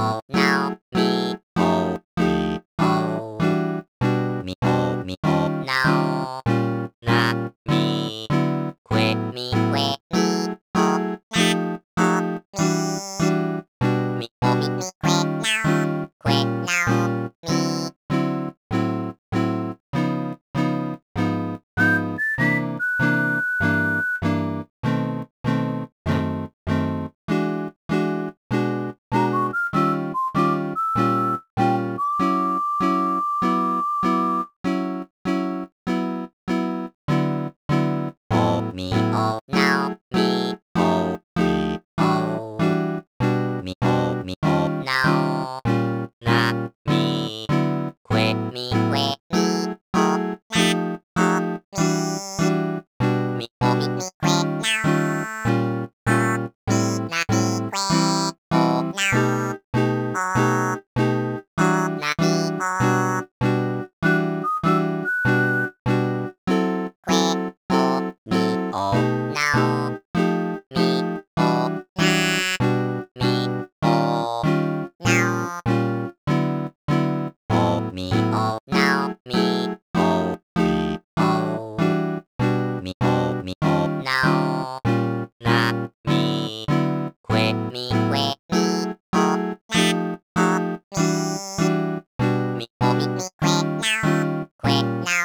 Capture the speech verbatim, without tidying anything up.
おなおみおみおみおみおなおらみくえみくえみおみみくえなおくえなおみおみおなおみおみおみおみおなおらみくえみくえみみおみみくえなおなみくえおなおおなみおくえおみおなおみおなみおなおおみおなおみおみおみおみおなおらみくえみくえみおなおみみおみみくえなおくえな